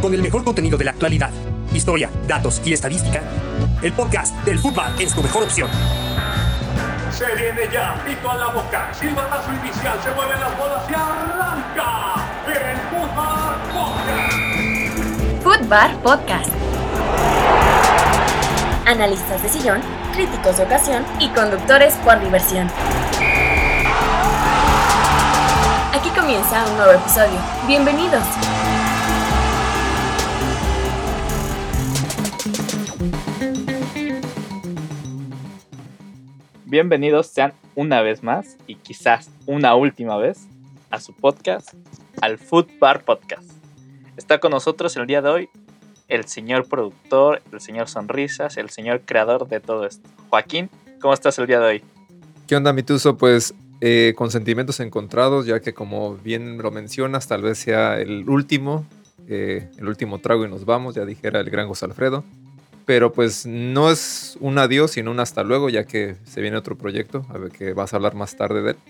con el mejor contenido de la actualidad, historia, datos y estadística, el podcast del fútbol es tu mejor opción. Se viene ya, pito a la boca, silbatazo inicial, se mueven las bolas y arranca el Fútbol Podcast. Fútbol Podcast. Analistas de sillón, críticos de ocasión y conductores por diversión. Aquí comienza un nuevo episodio. Bienvenidos. Bienvenidos sean una vez más y quizás una última vez a su podcast, al Fútbol Podcast. Está con nosotros el día de hoy el señor productor, el señor Sonrisas, el señor creador de todo esto. Joaquín, ¿cómo estás el día de hoy? ¿Qué onda, Mituso? Pues con sentimientos encontrados, ya que como bien lo mencionas, tal vez sea el último trago y nos vamos, ya dijera el gran José Alfredo. Pero pues no es un adiós, sino un hasta luego, ya que se viene otro proyecto, a ver que vas a hablar más tarde de él.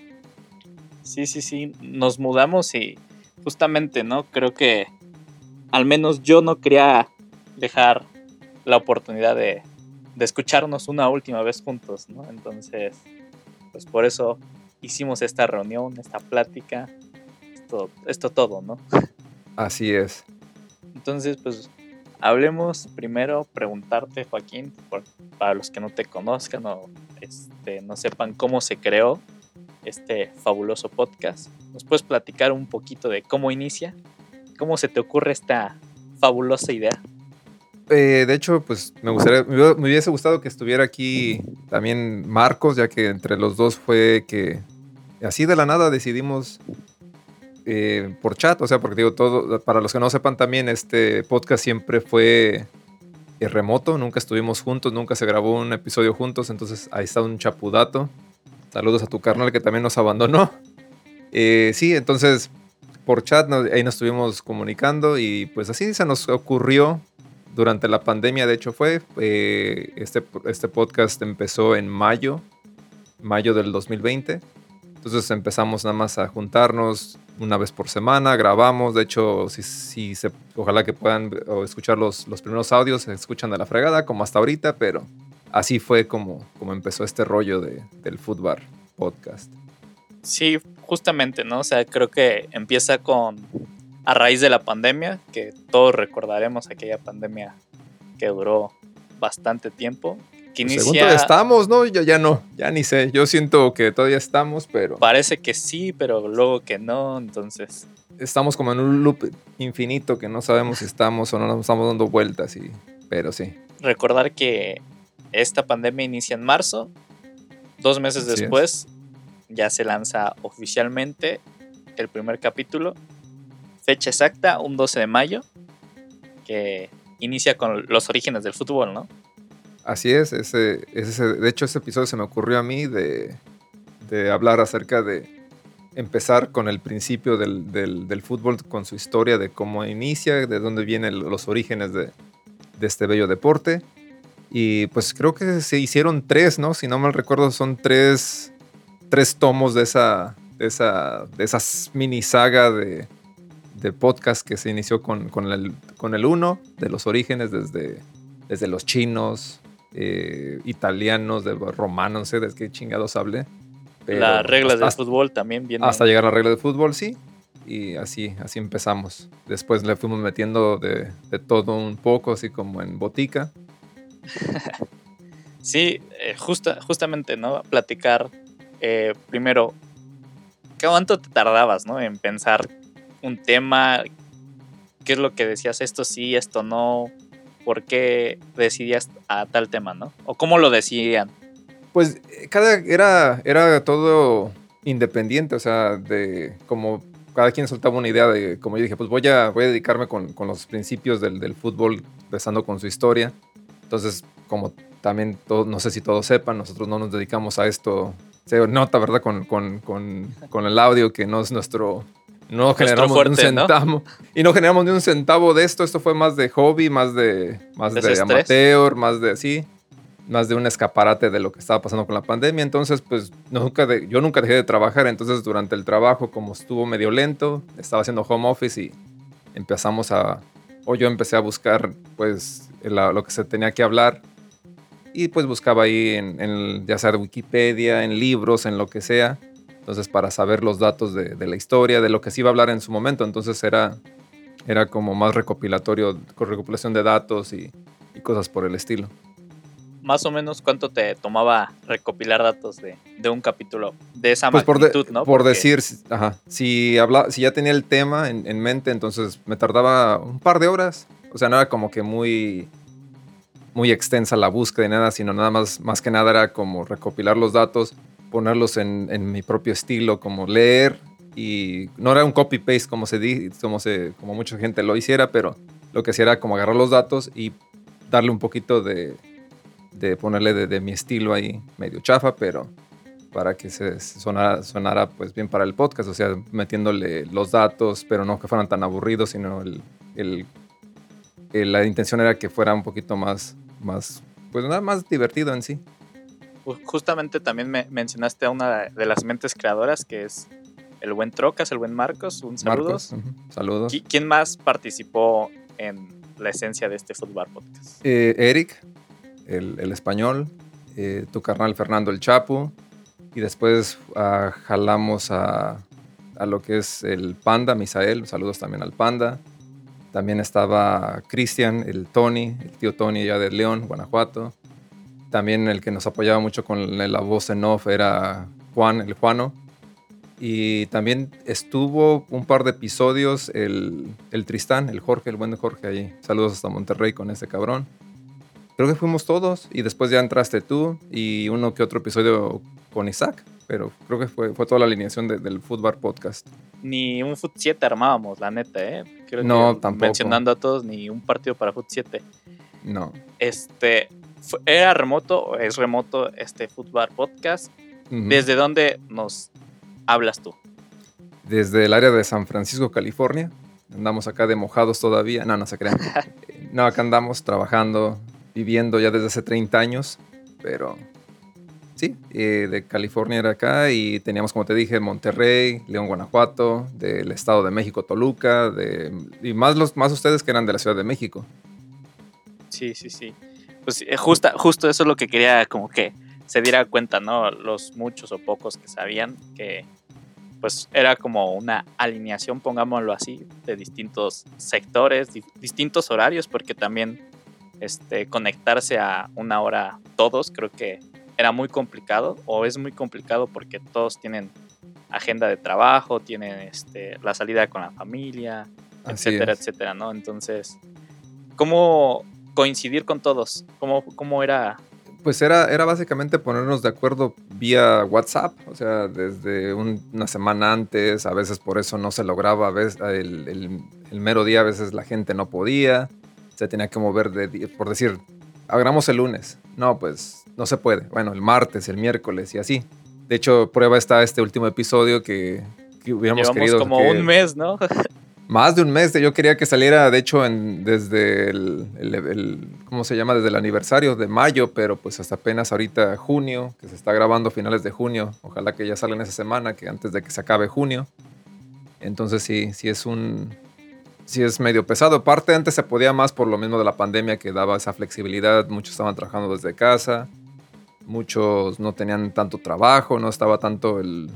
Sí, nos mudamos y justamente, ¿no? Creo que al menos yo no quería dejar la oportunidad de escucharnos una última vez juntos, ¿no? Entonces, pues por eso hicimos esta reunión, esta plática, esto todo, ¿no? Así es. Entonces, pues hablemos primero, preguntarte, Joaquín, para los que no te conozcan o no sepan cómo se creó este fabuloso podcast. ¿Nos puedes platicar un poquito de cómo inicia? ¿Cómo se te ocurre esta fabulosa idea? De hecho, pues me hubiese gustado que estuviera aquí también Marcos, ya que entre los dos fue que así de la nada decidimos por chat, o sea, porque digo, todo, para los que no sepan también, este podcast siempre fue remoto, nunca estuvimos juntos, nunca se grabó un episodio juntos, entonces ahí está un chapudato. Saludos a tu carnal que también nos abandonó. Sí, entonces por chat ahí nos estuvimos comunicando y pues así se nos ocurrió durante la pandemia. De hecho fue este podcast empezó en mayo del 2020. Entonces empezamos nada más a juntarnos una vez por semana, grabamos. De hecho, ojalá que puedan escuchar los primeros audios, se escuchan de la fregada como hasta ahorita, pero así fue como empezó este rollo del Fútbol Podcast. Sí, justamente, ¿no? O sea, creo que empieza a raíz de la pandemia, que todos recordaremos aquella pandemia que duró bastante tiempo. Que pues según todavía estamos, ¿no? Ya ni sé. Yo siento que todavía estamos, pero parece que sí, pero luego que no, entonces estamos como en un loop infinito que no sabemos si estamos o no nos estamos dando vueltas, pero sí. Recordar que esta pandemia inicia en marzo, 2 meses así después ya se lanza oficialmente el primer capítulo, fecha exacta, un 12 de mayo, que inicia con los orígenes del fútbol, ¿no? Así es, de hecho ese episodio se me ocurrió a mí de hablar acerca de empezar con el principio del fútbol, con su historia de cómo inicia, de dónde vienen los orígenes de este bello deporte. Y pues creo que se hicieron 3, ¿no? Si no mal recuerdo, son 3 tomos de esa mini saga de podcast que se inició con el 1, de los orígenes desde los chinos, italianos, romanos, no sé de qué chingados hablé. Pero las reglas del fútbol también vienen. Hasta llegar a la regla del fútbol, sí. Y así empezamos. Después le fuimos metiendo de todo un poco, así como en botica. Sí, justamente, ¿no? Platicar primero, ¿cuánto te tardabas, ¿no? En pensar un tema? ¿Qué es lo que decías? Esto sí, esto no. ¿Por qué decidías a tal tema, no? ¿O cómo lo decidían? Pues era todo independiente, o sea, de como cada quien soltaba una idea de, como yo dije, pues voy a dedicarme con los principios del fútbol, empezando con su historia. Entonces, como también no sé si todos sepan, nosotros no nos dedicamos a esto. Se nota, ¿verdad? Con el audio que no es nuestro. No generamos fuerte, ni un centavo, ¿no? Y no generamos ni un centavo de esto. Esto fue más de hobby, más de amateur, más de un escaparate de lo que estaba pasando con la pandemia. Entonces, pues yo nunca dejé de trabajar. Entonces, durante el trabajo, como estuvo medio lento, estaba haciendo home office y empezamos a o yo empecé a buscar pues lo que se tenía que hablar y pues buscaba ahí ya sea de Wikipedia, en libros, en lo que sea. Entonces para saber los datos de la historia, de lo que se iba a hablar en su momento. Entonces era como más recopilatorio, con recopilación de datos y cosas por el estilo. Más o menos, ¿cuánto te tomaba recopilar datos de un capítulo de esa Pues magnitud, ¿no? Por decir, ajá, si ya tenía el tema en mente, entonces me tardaba un par de horas. O sea, no era como que muy extensa la búsqueda y nada, sino nada más que nada era como recopilar los datos, ponerlos en mi propio estilo, como leer, y no era un copy-paste como mucha gente lo hiciera, pero lo que hacía era como agarrar los datos y darle un poquito de ponerle de mi estilo ahí, medio chafa, pero para que se sonara pues bien para el podcast, o sea, metiéndole los datos, pero no que fueran tan aburridos, sino la intención era que fuera un poquito más, pues nada más divertido en sí. Justamente también me mencionaste a una de las mentes creadoras, que es el buen Trocas, el buen Marcos. Un saludos. Saludos. ¿Quién más participó en la esencia de este Fútbol Podcast? Eric, el español, tu carnal Fernando el Chapu, y después jalamos a lo que es el Panda, Misael. Saludos también al Panda. También estaba Cristian, el tío Tony ya de León, Guanajuato. También el que nos apoyaba mucho con la voz en off era Juan, el Juano. Y también estuvo un par de episodios el Tristán, el Jorge, el buen Jorge ahí. Saludos hasta Monterrey con ese cabrón. Creo que fuimos todos y después ya entraste tú y uno que otro episodio con Isaac. Pero creo que fue toda la alineación del Fútbol Podcast. Ni un Fut 7 armábamos, la neta, ¿eh? Creo no, que tampoco. Mencionando a todos, ni un partido para Fut 7. No. ¿Era remoto o es remoto este Fútbol Podcast? Uh-huh. ¿Desde dónde nos hablas tú? Desde el área de San Francisco, California. Andamos acá de mojados todavía. No se crean. No, acá andamos trabajando, viviendo ya desde hace 30 años. Pero sí, de California era acá y teníamos, como te dije, Monterrey, León, Guanajuato, del Estado de México, Toluca, y más ustedes que eran de la Ciudad de México. Sí. Pues justo eso es lo que quería como que se diera cuenta, ¿no? Los muchos o pocos que sabían que pues era como una alineación, pongámoslo así, de distintos sectores, distintos horarios, porque también conectarse a una hora todos creo que era muy complicado, o es muy complicado porque todos tienen agenda de trabajo, tienen la salida con la familia, etcétera, ¿no? Entonces, ¿cómo coincidir con todos? ¿Cómo era? Pues era básicamente ponernos de acuerdo vía WhatsApp, o sea, desde una semana antes, a veces por eso no se lograba, a veces el mero día a veces la gente no podía, se tenía que mover por decir, hagamos el lunes, no, pues no se puede, bueno, el martes, el miércoles y así. De hecho, prueba está este último episodio que hubiéramos Llevamos querido. Como un mes, ¿no? Más de un mes. Yo quería que saliera, de hecho, desde el ¿cómo se llama? Desde el aniversario de mayo, pero pues hasta apenas ahorita junio, que se está grabando a finales de junio. Ojalá que ya salga en esa semana, que antes de que se acabe junio. Entonces sí es medio pesado. Aparte, antes se podía más por lo mismo de la pandemia que daba esa flexibilidad. Muchos estaban trabajando desde casa. Muchos no tenían tanto trabajo, no estaba tanto el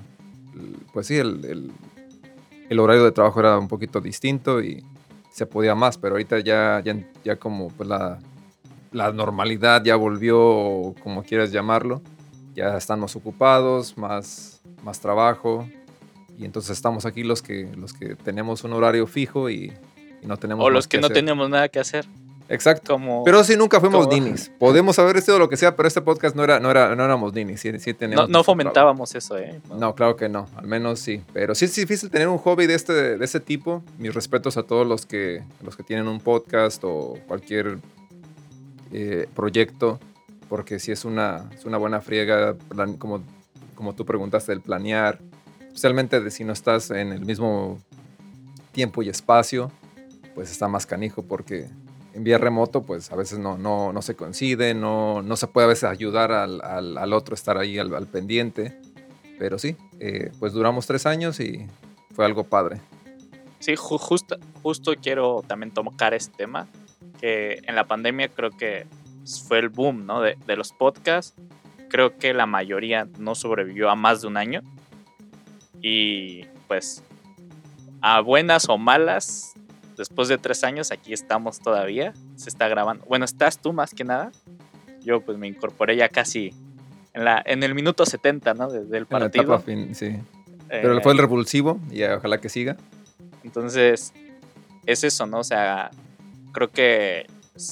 horario de trabajo era un poquito distinto y se podía más, pero ahorita ya como pues la normalidad ya volvió, como quieras llamarlo, ya estamos ocupados, más trabajo, y entonces estamos aquí los que tenemos un horario fijo y no tenemos o los que no hacer. Teníamos nada que hacer. Exacto. Pero sí, nunca fuimos ninis. Podemos haber sido lo que sea, pero este podcast no éramos ninis. Sí teníamos no fomentábamos trabajo. Eso, No, claro que no. Al menos sí. Pero sí es difícil tener un hobby de ese tipo. Mis respetos a todos los que tienen un podcast o cualquier proyecto, porque sí es una buena friega, como tú preguntaste, el planear. Especialmente si no estás en el mismo tiempo y espacio, pues está más canijo porque en vía remoto, pues a veces no se coincide, no se puede a veces ayudar al otro, estar ahí al pendiente. Pero sí, pues duramos 3 años y fue algo padre. Sí, justo quiero también tocar este tema, que en la pandemia creo que fue el boom, ¿no? de los podcasts. Creo que la mayoría no sobrevivió a más de un año. Y pues, a buenas o malas, después de 3 años, aquí estamos todavía. Se está grabando. Bueno, estás tú más que nada. Yo pues me incorporé ya casi en el minuto 70, ¿no? Del partido. En la etapa fin, sí. Pero fue el revulsivo y ojalá que siga. Entonces, es eso, ¿no? O sea, creo que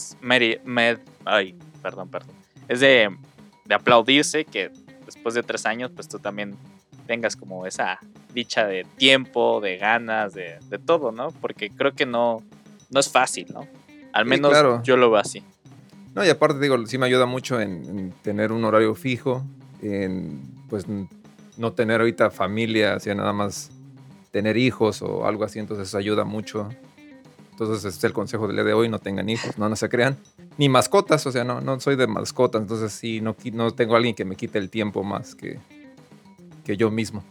perdón. Es de aplaudirse que después de 3 años, pues tú también tengas como esa dicha de tiempo, de ganas, de todo, ¿no? Porque creo que no es fácil, ¿no? Al menos sí, claro. Yo lo veo así. No, y aparte, digo, sí me ayuda mucho en tener un horario fijo, en pues no tener ahorita familia, así nada más tener hijos o algo así, entonces eso ayuda mucho. Entonces ese es el consejo del día de hoy: no tengan hijos, no se crean, ni mascotas, o sea, no soy de mascotas, entonces sí, no tengo a alguien que me quite el tiempo más que yo mismo.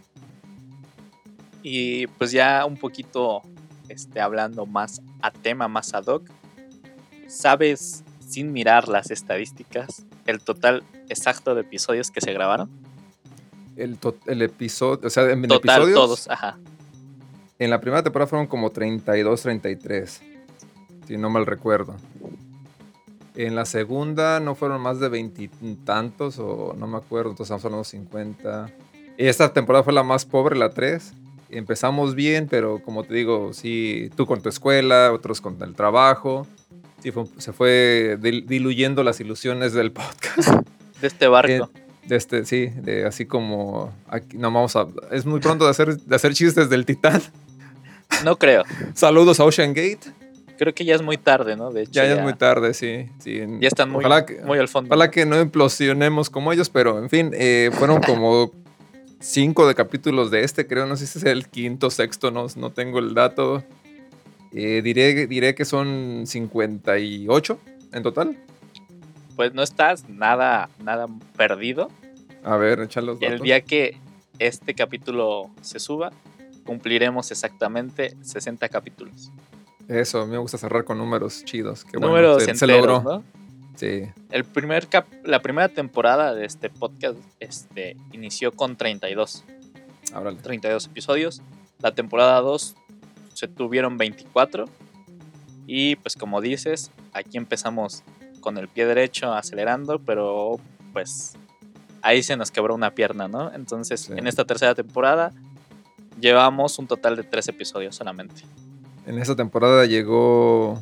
Y pues ya un poquito hablando más a tema, más ad hoc, ¿sabes, sin mirar las estadísticas, el total exacto de episodios que se grabaron? El episodio, o sea, en total, episodios, todos, ajá. En la primera temporada fueron como 32, 33, si no mal recuerdo. En la segunda no fueron más de 20 y tantos, o no me acuerdo, entonces estamos hablando de 50. Y esta temporada fue la más pobre, la 3. Empezamos bien, pero como te digo, sí, tú con tu escuela, otros con el trabajo. Sí, se fue diluyendo las ilusiones del podcast. De este barco. Sí, así como aquí, no vamos a. Es muy pronto de hacer chistes del Titán. No creo. Saludos a Ocean Gate. Creo que ya es muy tarde, ¿no? De hecho, ya es muy tarde, sí. Ya están muy al fondo. Ojalá que no implosionemos como ellos, pero en fin, fueron como 5 de capítulos de creo, no sé si es el quinto, sexto, no tengo el dato. Diré que son 58 en total. Pues no estás nada perdido. A ver, echa los datos. El día que este capítulo se suba, cumpliremos exactamente 60 capítulos. Eso, a mí me gusta cerrar con números chidos. Qué números bueno, enteros, se logró, ¿no? Sí. La primera temporada de este podcast inició con 32. Ábrale. 32 episodios. La temporada 2 se tuvieron 24. Y pues como dices, aquí empezamos con el pie derecho acelerando, pero pues ahí se nos quebró una pierna, ¿no? Entonces, sí. En esta tercera temporada llevamos un total de 3 episodios solamente. En esta temporada llegó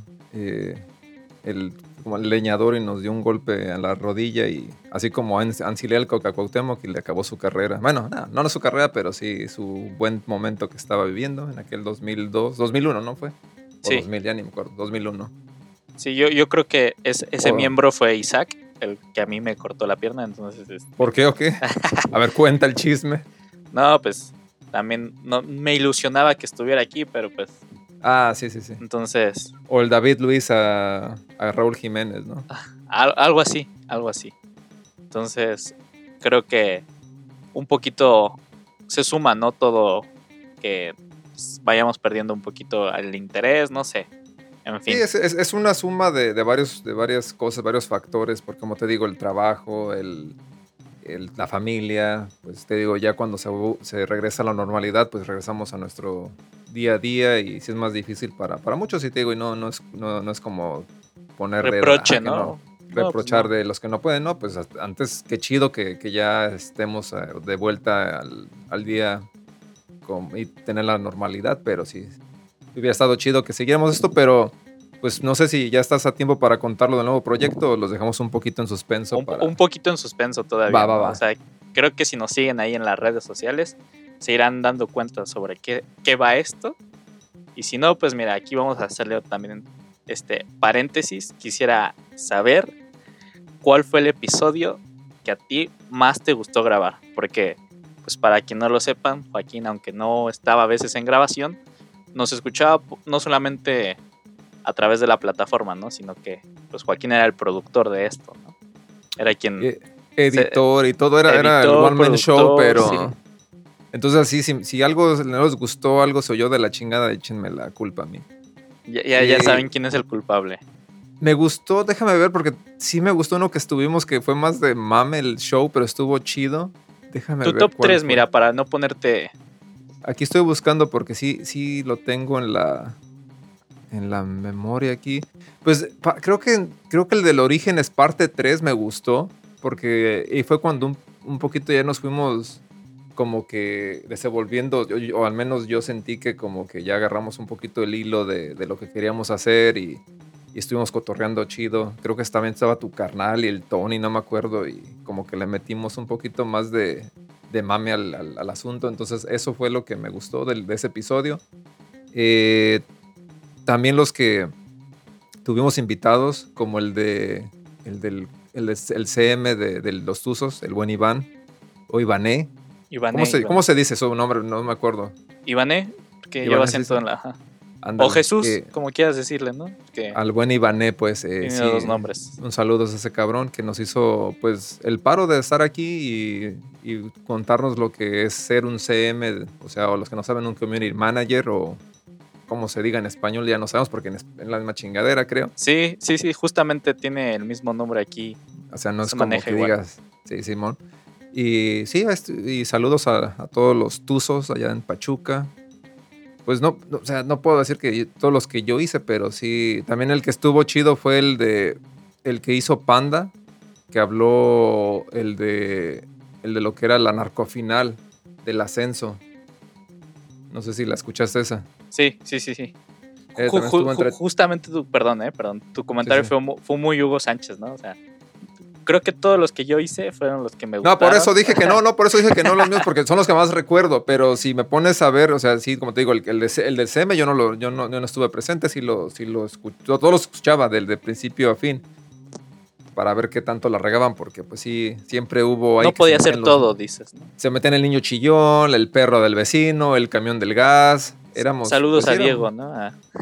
como el leñador y nos dio un golpe a la rodilla, y así como Ancilialco a Cuauhtémoc, y le acabó su carrera. Bueno, no su carrera, pero sí su buen momento que estaba viviendo en aquel 2001, ¿no fue? O sí. 2000, ya ni me acuerdo, 2001. Sí, yo creo que ese miembro fue Isaac, el que a mí me cortó la pierna, entonces... ¿Por qué o qué? A ver, cuenta el chisme. No, pues también no, me ilusionaba que estuviera aquí, pero pues... Ah, sí. Entonces... O el David Luiz a Raúl Jiménez, ¿no? Algo así. Entonces, creo que un poquito se suma, ¿no? Todo que vayamos perdiendo un poquito el interés, no sé. En fin. Sí, es una suma de varias cosas, varios factores, porque como te digo, el trabajo, la familia, pues te digo, ya cuando se regresa a la normalidad, pues regresamos a nuestro día a día, y sí es más difícil para muchos, y te digo, y no es como ponerle reproche, ¿no? Reprochar pues no. De los que no pueden, no, pues antes, qué chido que ya estemos de vuelta al día y tener la normalidad, pero sí hubiera estado chido que siguiéramos esto, pero pues no sé si ya estás a tiempo para contarlo del nuevo proyecto, o los dejamos un poquito en suspenso. Un poquito en suspenso todavía. Va. O sea, creo que si nos siguen ahí en las redes sociales, se irán dando cuenta sobre qué va esto. Y si no, pues mira, aquí vamos a hacerle también paréntesis. Quisiera saber cuál fue el episodio que a ti más te gustó grabar. Porque, pues para quien no lo sepan, Joaquín, aunque no estaba a veces en grabación, nos escuchaba no solamente a través de la plataforma, ¿no? Sino que pues Joaquín era el productor de esto, ¿no? Era quien... Editor y todo, era el one-man show, pero... Sí. Entonces, así, si algo no les gustó, algo se oyó de la chingada, échenme la culpa a mí. Ya saben quién es el culpable. Me gustó, déjame ver, porque sí me gustó uno que estuvimos, que fue más de mame el show, pero estuvo chido. Déjame Tu ver. top cuál 3, fue. mira, para no ponerte... Aquí estoy buscando porque sí lo tengo en la memoria aquí. Pues creo que el del origen es parte 3, me gustó, porque y fue cuando un poquito ya nos fuimos como que desenvolviendo, o al menos yo sentí que como que ya agarramos un poquito el hilo de lo que queríamos hacer y estuvimos cotorreando chido. Creo que también estaba tu carnal y el Tony, no me acuerdo, y como que le metimos un poquito más de mame al asunto. Entonces eso fue lo que me gustó de ese episodio. También los que tuvimos invitados, como el CM de los Tuzos, el buen Iván, o Ivané. ¿Cómo se dice su nombre? No me acuerdo. Ivané, que Ivané, lleva acento en la... Ajá. O Jesús, como quieras decirle, ¿no? Que al buen Ivané, pues tiene sí, dos nombres. Un saludo a ese cabrón que nos hizo pues el paro de estar aquí y contarnos lo que es ser un CM, o sea, o los que no saben, un community manager, o como se diga en español, ya no sabemos porque en la misma chingadera, creo. Sí, justamente tiene el mismo nombre aquí. O sea, no es como que igual. digas, sí, Simón. Y sí, y saludos a todos los tuzos allá en Pachuca. Pues no, o sea, no puedo decir que todos los que yo hice, pero sí, también el que estuvo chido fue el que hizo Panda, que habló el de lo que era la narcofinal del ascenso. No sé si la escuchaste esa. Sí. Justamente tu comentario fue muy Hugo Sánchez, ¿no? O sea, creo que todos los que yo hice fueron los que me gustaron. No, por eso dije que no los míos, porque son los que más recuerdo, pero si me pones a ver, o sea, sí, como te digo, el del CM yo no estuve presente, sí lo escuché, todos los escuchaba del principio a fin, para ver qué tanto la regaban, porque pues sí, siempre hubo ahí. No podía ser todo, dices, ¿no? Se metían el niño chillón, el perro del vecino, el camión del gas, Saludos a Diego, ¿no?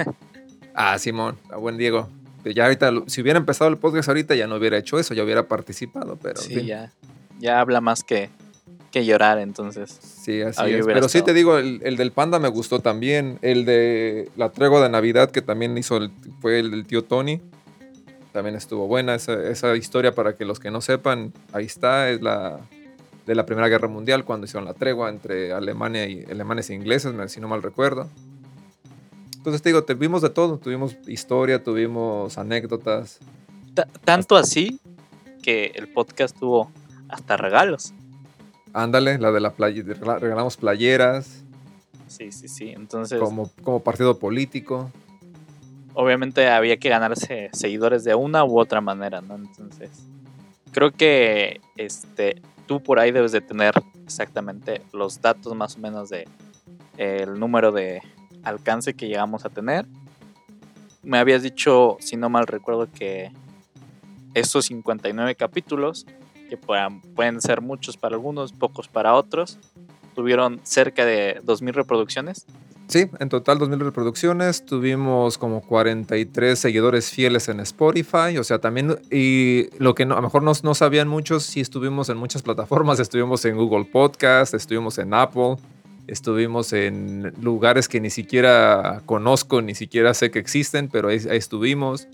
Simón, a buen Diego. Ya ahorita, si hubiera empezado el podcast ahorita, ya no hubiera hecho eso, ya hubiera participado, pero... Sí, ya habla más que llorar, entonces. Sí, así es. Pero sí te digo, el del Panda me gustó también. El de la tregua de Navidad, que también fue el del tío Tony. También estuvo buena esa historia, para que los que no sepan, ahí está, es de la Primera Guerra Mundial, cuando hicieron la tregua entre alemanes e ingleses, si no mal recuerdo. Entonces te digo, tuvimos de todo, tuvimos historia, tuvimos anécdotas. Tanto así que el podcast tuvo hasta regalos. Ándale, la de la playa, regalamos playeras. Sí, entonces... Como partido político. Obviamente había que ganarse seguidores de una u otra manera, ¿no? Entonces, creo que tú por ahí debes de tener exactamente los datos más o menos de el número de alcance que llegamos a tener. Me habías dicho, si no mal recuerdo, que esos 59 capítulos, que pueden ser muchos para algunos, pocos para otros, tuvieron cerca de 2,000 reproducciones. Sí, en total 2,000 reproducciones, tuvimos como 43 seguidores fieles en Spotify, o sea, también, y lo que a lo mejor no sabían muchos, sí estuvimos en muchas plataformas, estuvimos en Google Podcast, estuvimos en Apple, estuvimos en lugares que ni siquiera conozco, ni siquiera sé que existen, pero ahí estuvimos.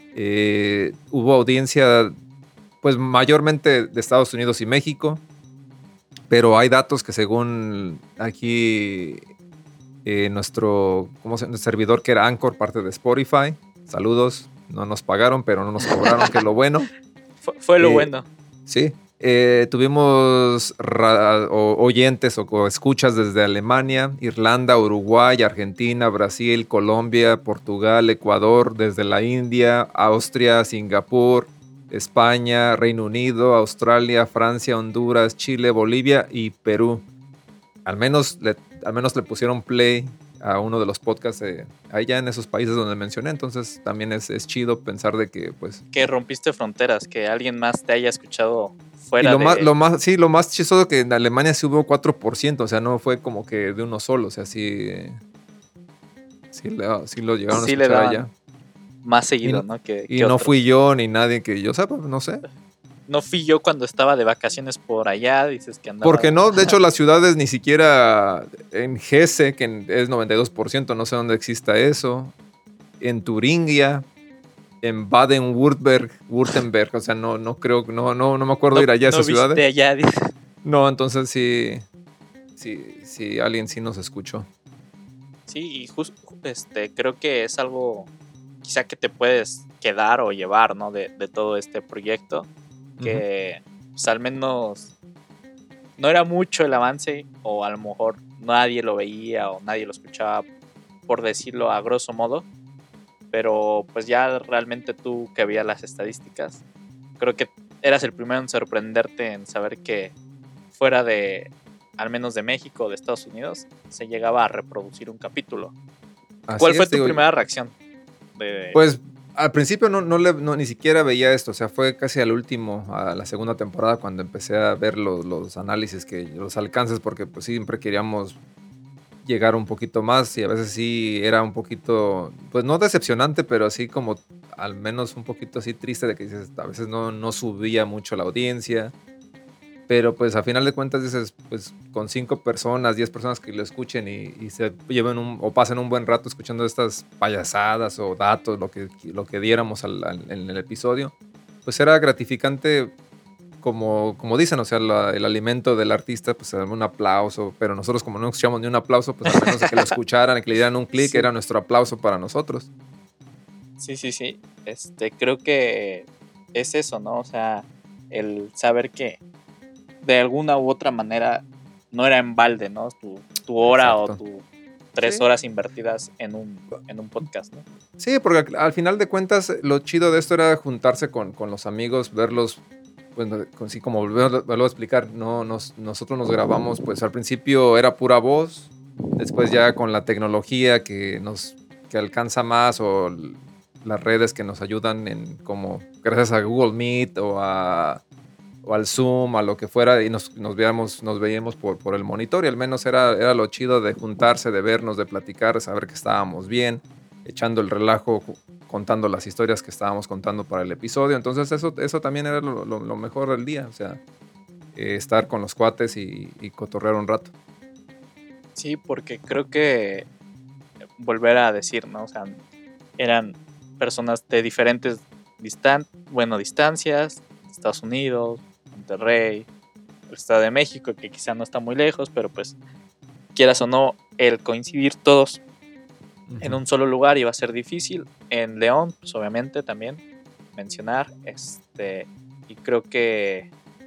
Hubo audiencia, pues mayormente de Estados Unidos y México, pero hay datos que según aquí nuestro servidor, que era Anchor, parte de Spotify, saludos, no nos pagaron, pero no nos cobraron, que es lo bueno. Fue lo bueno. Sí. Tuvimos oyentes o escuchas desde Alemania, Irlanda, Uruguay, Argentina, Brasil, Colombia, Portugal, Ecuador, desde la India, Austria, Singapur, España, Reino Unido, Australia, Francia, Honduras, Chile, Bolivia y Perú. Al menos le pusieron play a uno de los podcasts allá en esos países donde mencioné. Entonces también es chido pensar de que pues... Que rompiste fronteras, que alguien más te haya escuchado fuera y lo más chistoso, que en Alemania sí hubo 4%, o sea, no fue como que de uno solo, o sea, sí lo llegaron a escuchar allá. Más seguido, ¿no? Y no fui yo ni nadie que yo sepa, no sé. no fui yo cuando estaba de vacaciones por allá, dices que andaba... Porque no, de hecho las ciudades ni siquiera en Hesse, que es 92%, no sé dónde exista eso, en Turingia, en Baden-Württemberg, o sea, no creo, no me acuerdo ir allá a esas ciudades. No allá, dice. No, entonces sí, alguien sí nos escuchó. Sí, y creo que es algo quizá que te puedes quedar o llevar, ¿no? De todo este proyecto, que pues, al menos no era mucho el avance, o a lo mejor nadie lo veía o nadie lo escuchaba, por decirlo a grosso modo, pero pues ya realmente tú que veías las estadísticas, creo que eras el primero en sorprenderte en saber que fuera de, al menos de México o de Estados Unidos, se llegaba a reproducir un capítulo. ¿Cuál fue tu primera reacción? Pues al principio no ni siquiera veía esto, o sea, fue casi al último, a la segunda temporada, cuando empecé a ver los análisis, los alcances, porque pues siempre queríamos llegar un poquito más, y a veces sí era un poquito, pues no decepcionante, pero así como al menos un poquito así triste, de que dices, a veces no subía mucho la audiencia. Pero pues a final de cuentas dices, pues con 5 personas, 10 personas que lo escuchen y se lleven o pasen un buen rato escuchando estas payasadas o datos, lo que diéramos en el episodio, pues era gratificante, como dicen, o sea, el alimento del artista, pues un aplauso, pero nosotros como no escuchamos ni un aplauso, pues al menos de que lo escucharan, que le dieran un clic, sí, era nuestro aplauso para nosotros. Sí. Creo que es eso, ¿no? O sea, el saber que de alguna u otra manera no era en balde, ¿no? Tu hora. Exacto. O tus 3 horas invertidas en un podcast, ¿no? Sí, porque al final de cuentas lo chido de esto era juntarse con los amigos, verlos, bueno, sí, como vuelvo a explicar, nosotros nos grabamos, pues al principio era pura voz, después ya con la tecnología que alcanza más, o las redes que nos ayudan como gracias a Google Meet o al Zoom, a lo que fuera, y nos veíamos por el monitor, y al menos era lo chido de juntarse, de vernos, de platicar, saber que estábamos bien, echando el relajo, contando las historias que estábamos contando para el episodio. Entonces eso también era lo mejor del día, o sea, estar con los cuates y cotorrear un rato. Sí, porque creo que volver a decir, ¿no? O sea, eran personas de diferentes distancias, Estados Unidos, Monterrey, el Estado de México, que quizá no está muy lejos, pero pues quieras o no, el coincidir todos en un solo lugar iba a ser difícil. En León, pues obviamente también mencionar, y creo que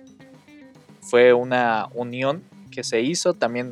fue una unión que se hizo. También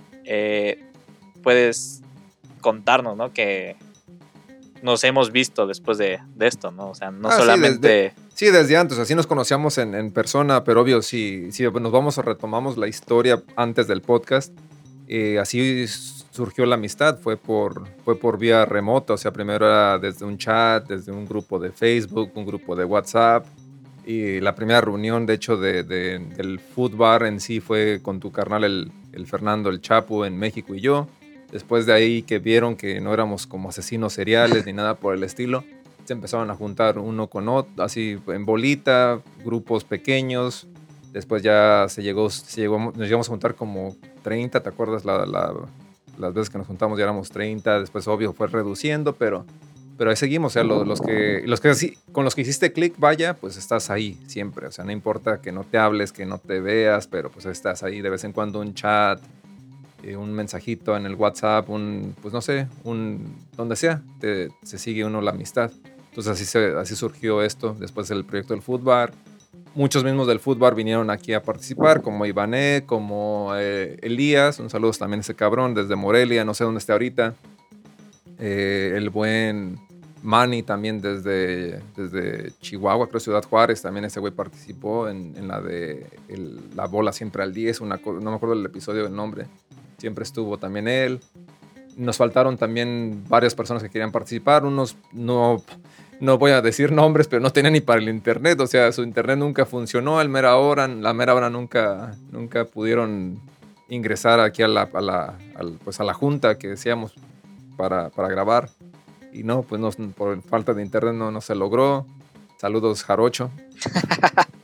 puedes contarnos, ¿no? Que nos hemos visto después de esto, ¿no? O sea, no solamente... Sí, desde antes, así nos conocíamos en persona, pero obvio, sí, retomamos la historia antes del podcast, así surgió la amistad, fue por vía remota, o sea, primero era desde un chat, desde un grupo de Facebook, un grupo de WhatsApp, y la primera reunión, de hecho, del Food Bar en sí fue con tu carnal, el Fernando, el Chapo, en México, y yo. Después de ahí, que vieron que no éramos como asesinos seriales ni nada por el estilo, se empezaron a juntar uno con otro, así en bolita, grupos pequeños. Después ya nos llegamos a juntar como 30, ¿te acuerdas? Las veces que nos juntamos ya éramos 30, después obvio fue reduciendo, pero ahí seguimos, o sea, los que sí, con los que hiciste clic, vaya, pues estás ahí siempre, o sea, no importa que no te hables, que no te veas, pero pues estás ahí de vez en cuando, un chat, un mensajito en el WhatsApp, pues no sé, donde sea, se sigue uno la amistad. Entonces así surgió esto, después del proyecto del Food Bar. Muchos mismos del Food Bar vinieron aquí a participar, como Ivané, como Elías, un saludo también a ese cabrón desde Morelia, no sé dónde esté ahorita. El buen Manny también desde Chihuahua, creo Ciudad Juárez, también ese güey participó en la de la bola siempre al 10, no me acuerdo del episodio, del nombre, siempre estuvo también él. Nos faltaron también varias personas que querían participar, unos no voy a decir nombres, pero no tenían ni para el internet, o sea, su internet nunca funcionó, la mera hora nunca pudieron ingresar aquí a la junta que decíamos para grabar, y no, pues no, por falta de internet no se logró. Saludos, Jarocho.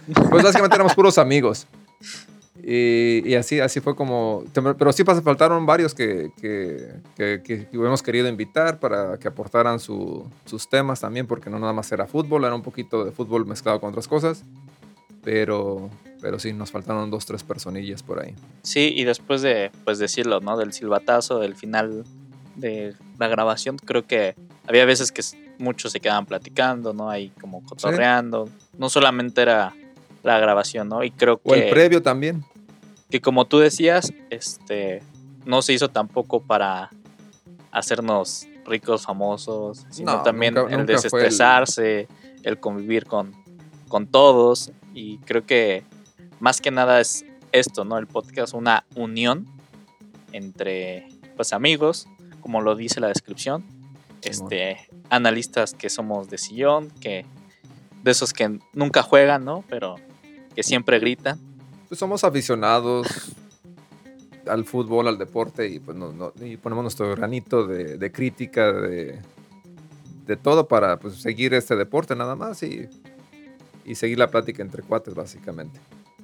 Pues básicamente éramos puros amigos. Y así fue como... Pero sí faltaron varios que hubiéramos querido invitar para que aportaran sus temas también, porque no nada más era fútbol, era un poquito de fútbol mezclado con otras cosas. Pero sí, nos faltaron 2-3 personillas por ahí. Sí, y después de pues decirlo, ¿no? Del silbatazo, del final de la grabación, creo que había veces que muchos se quedaban platicando, ¿no? Ahí como cotorreando. Sí. No solamente era la grabación, ¿no? Y creo que... O el previo también. Que como tú decías, no se hizo tampoco para hacernos ricos, famosos, sino también nunca el desestresarse, el convivir con todos. Y creo que más que nada es esto, ¿no? El podcast, una unión entre pues amigos, como lo dice la descripción, analistas que somos de sillón, que de esos que nunca juegan, ¿no? Pero que siempre gritan. Pues somos aficionados al fútbol, al deporte, y pues y ponemos nuestro granito de crítica, de todo para pues seguir este deporte nada más y seguir la plática entre cuates, básicamente.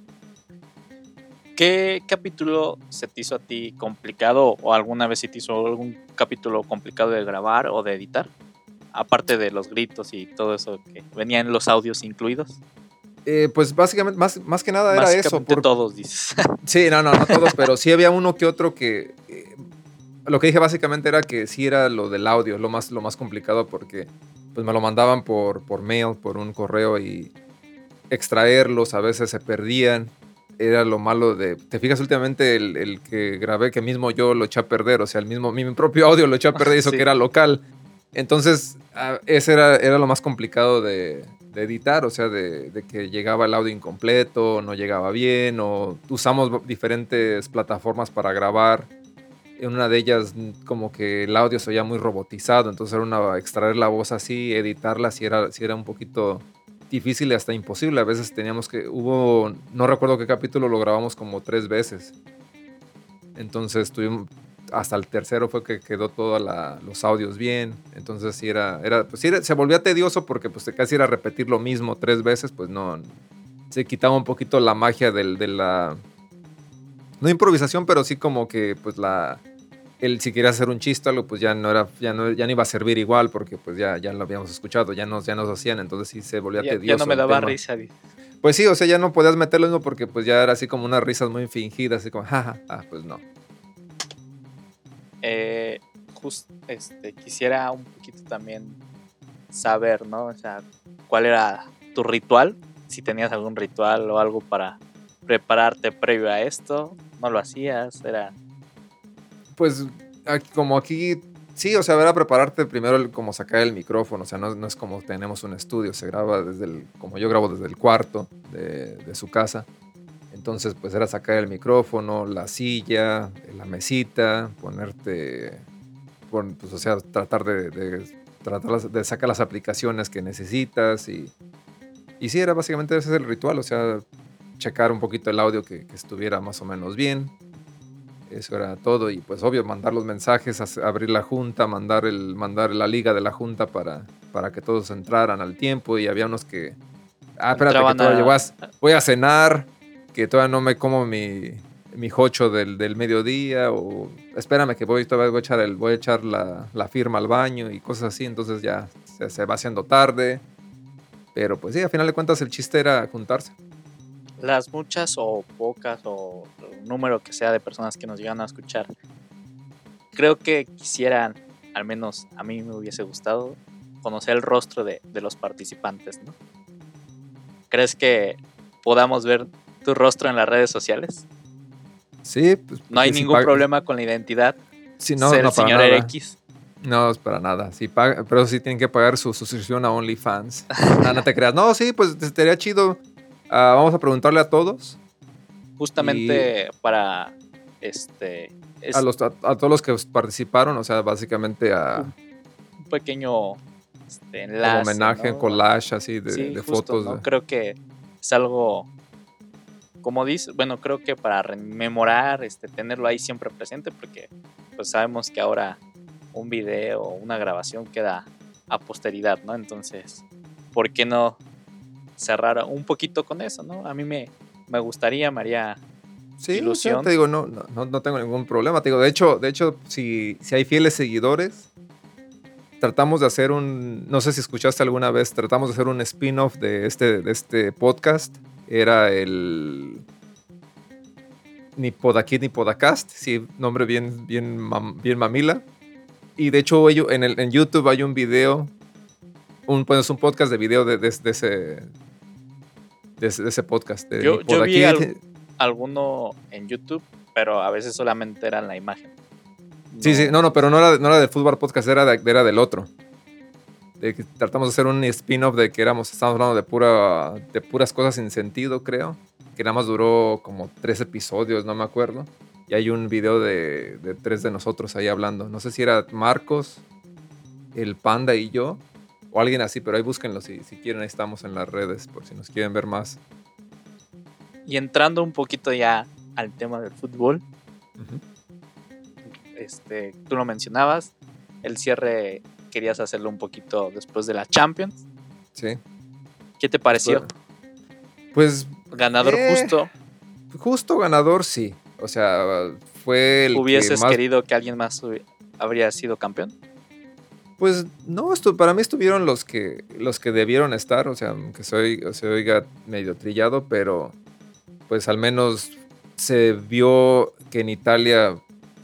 ¿Qué capítulo se te hizo a ti complicado o alguna vez se te hizo algún capítulo complicado de grabar o de editar? Aparte de los gritos y todo eso que venían los audios incluidos. Pues básicamente, más que nada era eso. Todos, dices. Sí, no todos, pero sí había uno que otro que... lo que dije básicamente era que sí era lo del audio, lo más complicado, porque pues me lo mandaban por mail, por un correo, y extraerlos a veces se perdían. Era lo malo de... Te fijas, últimamente el que grabé, que mismo yo lo eché a perder, o sea, mi propio audio lo eché a perder, eso sí. Que era local. Entonces, ese era lo más complicado de editar, o sea, de que llegaba el audio incompleto, no llegaba bien, o usamos diferentes plataformas para grabar. En una de ellas, como que el audio se oía muy robotizado, entonces era extraer la voz así, editarla, si era un poquito difícil y hasta imposible. A veces teníamos que... no recuerdo qué capítulo lo grabamos como 3 veces. Entonces hasta el tercero fue que quedó todos los audios bien. Entonces sí se volvía tedioso porque pues casi era repetir lo mismo 3 veces, pues no, se quitaba un poquito la magia de la no improvisación, pero sí como que pues si querías hacer un chiste algo, pues ya no iba a servir igual, porque pues ya lo habíamos escuchado, ya nos hacían, entonces sí se volvía tedioso. Ya no me daba risa. Pues sí, o sea, ya no podías meter lo mismo porque pues ya era así como unas risas muy fingidas, así como jaja, pues no. Quisiera un poquito también saber, ¿no? O sea, ¿cuál era tu ritual? Si tenías algún ritual o algo para prepararte previo a esto, ¿no lo hacías? Pues como aquí, sí, o sea, era prepararte primero como sacar el micrófono, o sea, no es como tenemos un estudio, se graba como yo grabo desde el cuarto de su casa. Entonces, pues era sacar el micrófono, la silla, la mesita, pues, o sea, tratar de sacar las aplicaciones que necesitas y sí, era básicamente ese es el ritual, o sea, checar un poquito el audio que estuviera más o menos bien. Eso era todo y pues obvio mandar los mensajes, abrir la junta, mandar la liga de la junta para que todos entraran al tiempo y había unos que espérate que todavía voy a cenar, que todavía no me como mi jocho del mediodía, o espérame que voy a echar la firma al baño y cosas así, entonces ya se va haciendo tarde, pero pues sí, a final de cuentas el chiste era juntarse. Las muchas o pocas o el número que sea de personas que nos llegan a escuchar, creo que quisieran, al menos a mí me hubiese gustado, conocer el rostro de los participantes, ¿no? ¿Crees que podamos ver tu rostro en las redes sociales? Sí. Pues, no hay ningún problema con la identidad. Sí, no, ser no el señor X. No, es para nada. Sí, pero sí tienen que pagar su suscripción a OnlyFans. No te creas. No, sí, pues estaría chido. Vamos a preguntarle a todos. Justamente para a todos los que participaron, o sea, básicamente un pequeño enlace, homenaje, ¿no? Collage así de justo, fotos. ¿no? Creo que es algo, como dices, bueno, creo que para rememorar, tenerlo ahí siempre presente, porque pues sabemos que ahora un video o una grabación queda a posteridad, ¿no? Entonces, ¿por qué no cerrar un poquito con eso, ¿no? A mí me gustaría, me haría Sí, ilusión. o sea, te digo, no tengo ningún problema. Te digo, de hecho, si hay fieles seguidores, tratamos de hacer no sé si escuchaste alguna vez, tratamos de hacer un spin-off de este podcast. Era el Ni Podakid ni Podacast, sí, nombre bien mamila. Y de hecho, en YouTube hay un video, pues un podcast de video de ese podcast. De Yo Ni Podakid. vi alguno en YouTube, pero a veces solamente era la imagen. Sí, pero no era del Fútbol Podcast, era del otro. De que tratamos de hacer un spin-off de que estábamos hablando de puras cosas sin sentido, creo. Que nada más duró como 3 episodios, no me acuerdo. Y hay un video de 3 de nosotros ahí hablando. No sé si era Marcos, el Panda y yo, o alguien así, pero ahí búsquenlo si quieren. Ahí estamos en las redes por si nos quieren ver más. Y entrando un poquito ya al tema del fútbol, tú lo mencionabas, el cierre querías hacerlo un poquito después de la Champions. Sí. ¿Qué te pareció? Pues ganador justo. Justo ganador, sí. O sea, fue el ¿Hubieses que más... querido que alguien más habría sido campeón? Pues no, para mí estuvieron los que debieron estar, o sea, aunque se oiga medio trillado, pero pues al menos se vio que en Italia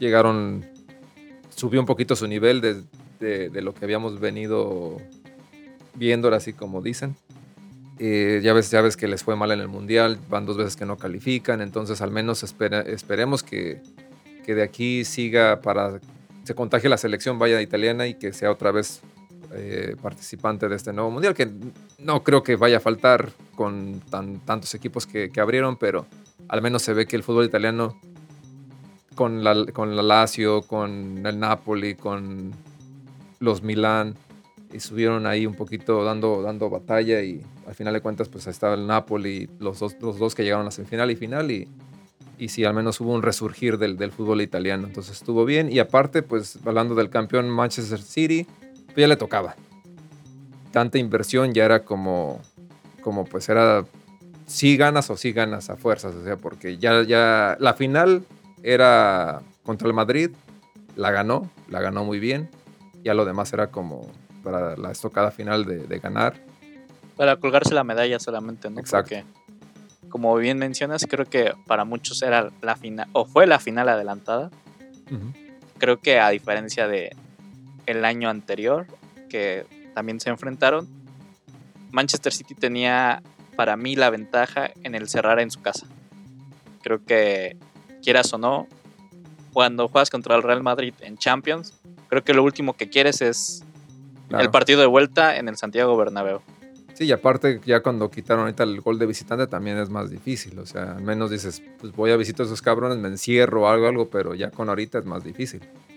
subió un poquito su nivel de lo que habíamos venido viendo, así como dicen. Ya ves que les fue mal en el Mundial, van 2 veces que no califican, entonces al menos esperemos que de aquí siga se contagie la selección, vaya italiana y que sea otra vez participante de este nuevo Mundial, que no creo que vaya a faltar con tantos equipos que abrieron, pero al menos se ve que el fútbol italiano con la Lazio, con el Napoli, con los Milán, estuvieron ahí un poquito dando batalla y al final de cuentas pues estaba el Napoli, los dos que llegaron a la semifinal y final y sí, al menos hubo un resurgir del fútbol italiano, entonces estuvo bien. Y aparte, pues hablando del campeón Manchester City, pues ya le tocaba. Tanta inversión ya era como pues era sí ganas a fuerzas, o sea, porque ya la final era contra el Madrid, la ganó muy bien, ya lo demás era como para la estocada final de ganar. Para colgarse la medalla solamente, ¿no? Exacto. Porque, como bien mencionas, creo que para muchos era la final, o fue la final adelantada. Uh-huh. Creo que a diferencia de el año anterior, que también se enfrentaron, Manchester City tenía para mí la ventaja en el cerrar en su casa. Creo que, quieras o no, cuando juegas contra el Real Madrid en Champions, creo que lo último que quieres es el partido de vuelta en el Santiago Bernabéu. Sí, y aparte ya cuando quitaron ahorita el gol de visitante también es más difícil, o sea, al menos dices, pues voy a visitar a esos cabrones, me encierro o algo, pero ya con ahorita es más difícil.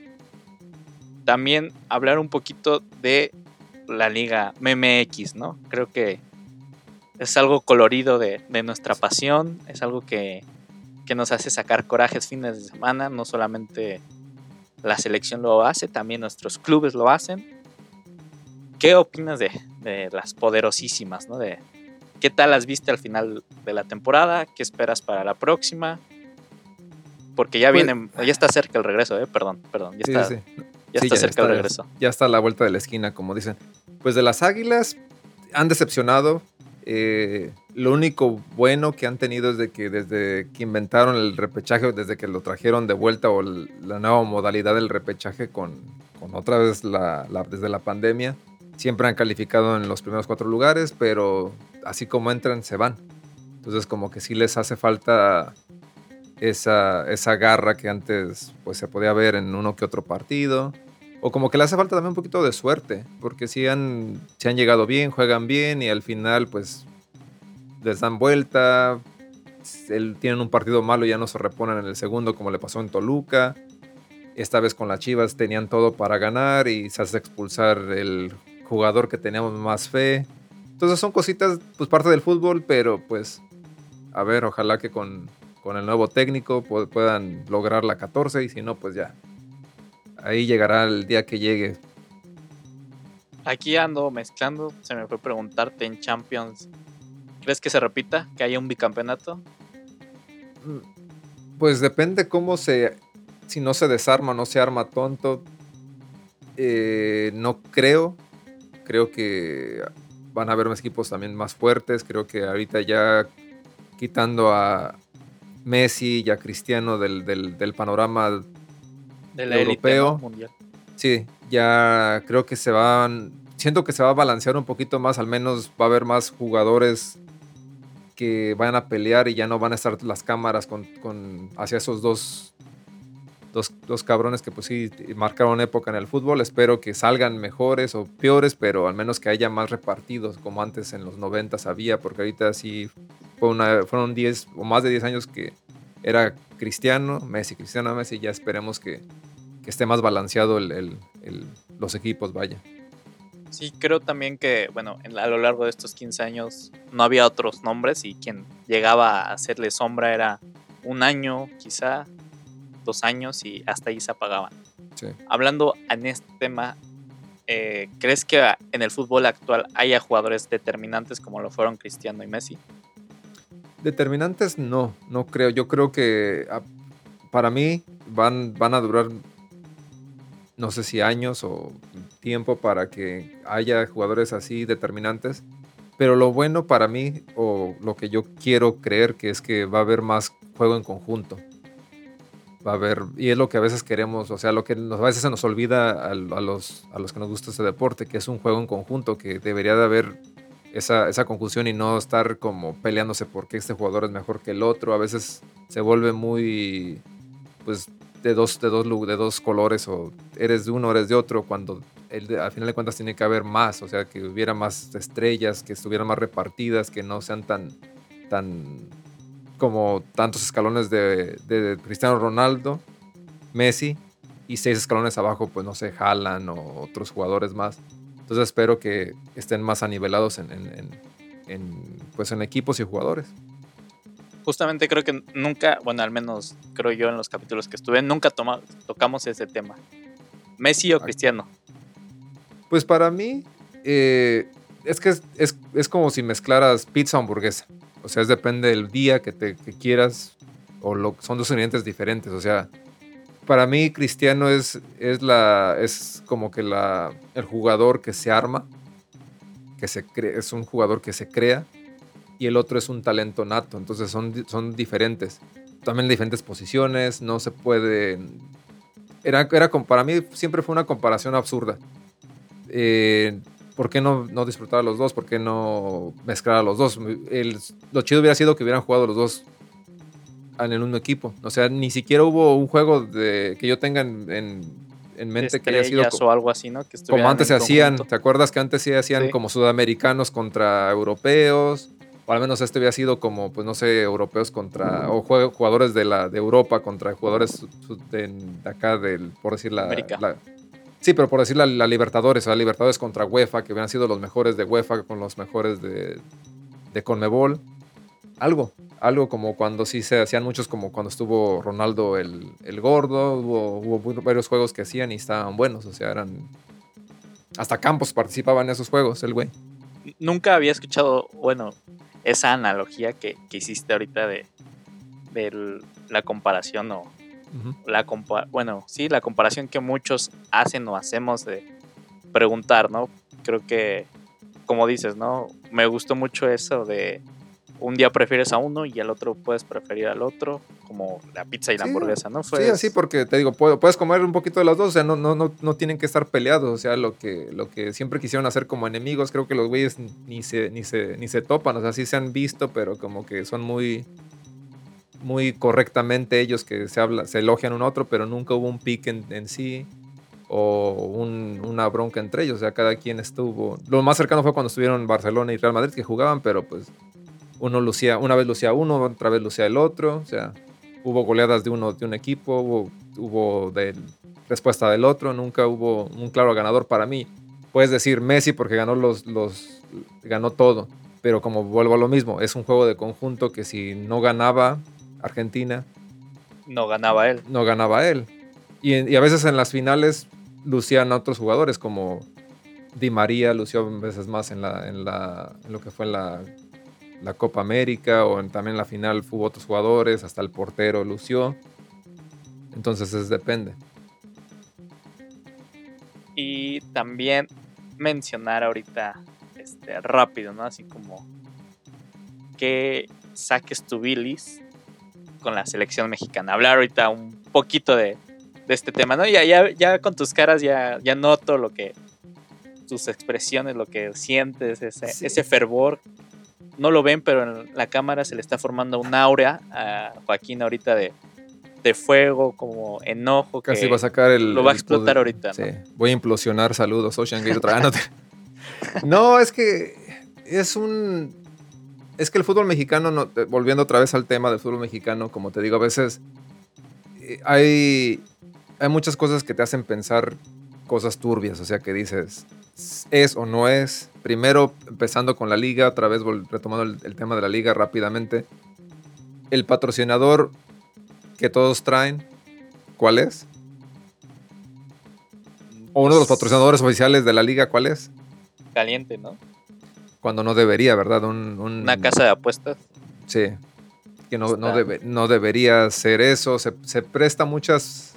También hablar un poquito de la Liga MMX, ¿no? Creo que es algo colorido de nuestra pasión, es algo que nos hace sacar corajes fines de semana, no solamente la selección lo hace, también nuestros clubes lo hacen. ¿Qué opinas de las poderosísimas, ¿no? De qué tal las viste al final de la temporada, qué esperas para la próxima, porque ya ya está cerca el regreso, perdón, ya está cerca el regreso. Ya está a la vuelta de la esquina, como dicen. Pues de las Águilas han decepcionado. Lo único bueno que han tenido es de que desde que inventaron el repechaje, desde que lo trajeron de vuelta o la nueva modalidad del repechaje con otra vez desde la pandemia, siempre han calificado en los primeros 4 lugares, pero así como entran, se van. Entonces como que sí les hace falta esa garra que antes pues se podía ver en uno que otro partido. O como que le hace falta también un poquito de suerte, porque si han llegado bien, juegan bien y al final pues les dan vuelta. Tienen un partido malo y ya no se reponen en el segundo, como le pasó en Toluca. Esta vez con las Chivas tenían todo para ganar y se hace expulsar el jugador que teníamos más fe. Entonces son cositas, pues parte del fútbol, pero pues a ver, ojalá que con el nuevo técnico puedan lograr la 14 y si no, pues ya. Ahí llegará el día que llegue. Aquí ando mezclando, se me fue preguntarte en Champions, ¿Crees que se repita? ¿Que haya un bicampeonato? Pues depende si no se desarma, no se arma tonto. No creo. Creo que van a haber más equipos también más fuertes. Creo que ahorita ya quitando a Messi y a Cristiano del panorama De la élite, europeo, ¿no? Mundial. sí, ya creo que siento que se va a balancear un poquito más, al menos va a haber más jugadores que van a pelear y ya no van a estar las cámaras hacia esos dos cabrones que pues sí marcaron época en el fútbol. Espero que salgan mejores o peores, pero al menos que haya más repartidos como antes en los 90 había, porque ahorita sí fueron 10 o más de 10 años que era Cristiano Messi, ya esperemos que esté más balanceado los equipos, vaya. Sí, creo también que, bueno, a lo largo de estos 15 años no había otros nombres y quien llegaba a hacerle sombra era un año, quizá 2 años, y hasta ahí se apagaban. Sí. Hablando en este tema, ¿crees que en el fútbol actual haya jugadores determinantes como lo fueron Cristiano y Messi? Determinantes no creo. Yo creo que para mí van a durar, no sé si años o tiempo para que haya jugadores así determinantes, pero lo bueno para mí, o lo que yo quiero creer, que es que va a haber más juego en conjunto. Va a haber, y es lo que a veces queremos, o sea, lo que a veces se nos olvida a los que nos gusta este deporte, que es un juego en conjunto, que debería de haber esa conjunción y no estar como peleándose porque este jugador es mejor que el otro. A veces se vuelve muy, pues, de dos colores, o eres de uno o eres de otro, cuando al final de cuentas tiene que haber más, o sea, que hubiera más estrellas, que estuvieran más repartidas, que no sean tan como tantos escalones de Cristiano Ronaldo, Messi, y 6 escalones abajo, pues no sé, Haaland o otros jugadores más. Entonces espero que estén más anivelados en equipos y jugadores. Justamente creo que nunca, bueno, al menos creo yo en los capítulos que estuve, nunca tocamos ese tema. ¿Messi o Cristiano? Pues para mí, es que es como si mezclaras pizza o hamburguesa. O sea, depende del día que quieras, son dos ingredientes diferentes. O sea, para mí Cristiano es como que el jugador que se arma, es un jugador que se crea, y el otro es un talento nato. Entonces son diferentes. También diferentes posiciones, no se puede... Para mí siempre fue una comparación absurda. ¿Por qué no disfrutar a los dos? ¿Por qué no mezclar a los dos? Lo chido hubiera sido que hubieran jugado los dos en el mismo equipo. O sea, ni siquiera hubo un juego que yo tenga en mente que haya sido o algo así, ¿no? Que como antes se hacían. conjunto. ¿Te acuerdas que antes sí hacían Sí. como sudamericanos contra europeos? O al menos hubiera sido como, pues no sé, europeos o jugadores de Europa contra jugadores de acá, por decir América. Sí, pero por decir la Libertadores, o la Libertadores contra UEFA, que hubieran sido los mejores de UEFA con los mejores de Conmebol. Algo como cuando sí se hacían muchos, como cuando estuvo Ronaldo el gordo. Hubo varios juegos que hacían y estaban buenos, o sea, hasta Campos participaba en esos juegos, el güey. Nunca había escuchado, bueno, esa analogía que hiciste ahorita de la comparación o la comparación que muchos hacen o hacemos de preguntar, ¿no? Creo que, como dices, ¿no? Me gustó mucho eso de un día prefieres a uno y al otro puedes preferir al otro, como la pizza y la hamburguesa, ¿no? Sí, así, porque te digo, puedes comer un poquito de las dos, o sea, no tienen que estar peleados, o sea, lo que siempre quisieron hacer como enemigos, creo que los güeyes ni se topan, o sea, sí se han visto, pero como que son muy correctamente ellos que se elogian uno a otro, pero nunca hubo un pique en sí, o una bronca entre ellos, o sea, cada quien estuvo. Lo más cercano fue cuando estuvieron Barcelona y Real Madrid, que jugaban, pero pues una vez lucía uno, otra vez lucía el otro, o sea, hubo goleadas de un equipo, hubo respuesta del otro, nunca hubo un claro ganador para mí. Puedes decir Messi porque ganó todo, pero como vuelvo a lo mismo, es un juego de conjunto que si no ganaba Argentina, no ganaba él. Y a veces en las finales lucían a otros jugadores, como Di María lució veces más en lo que fue en la Copa América o también en la final hubo otros jugadores, hasta el portero lució. Entonces depende. Y también mencionar ahorita rápido, ¿no? Así como que saques tu bilis con la selección mexicana. Hablar ahorita un poquito de este tema, ¿no? Ya con tus caras ya noto tus expresiones, lo que sientes, ese fervor. No lo ven, pero en la cámara se le está formando un aura a Joaquín ahorita de fuego, como enojo. Casi que va a sacar lo va a explotar ahorita, ¿no? Sí, voy a implosionar. Saludos, Ocean Gate, tragándote. No, es que es que el fútbol mexicano, volviendo otra vez al tema del fútbol mexicano, como te digo, a veces hay muchas cosas que te hacen pensar cosas turbias, o sea, que dices, ¿es o no es? Primero, empezando con la liga, otra vez retomando el tema de la liga rápidamente. El patrocinador que todos traen, ¿cuál es? O uno de los patrocinadores oficiales de la liga, ¿cuál es? Caliente, ¿no? Cuando no debería, ¿verdad? Una casa de apuestas. Sí, que no debería ser eso. Se presta muchas,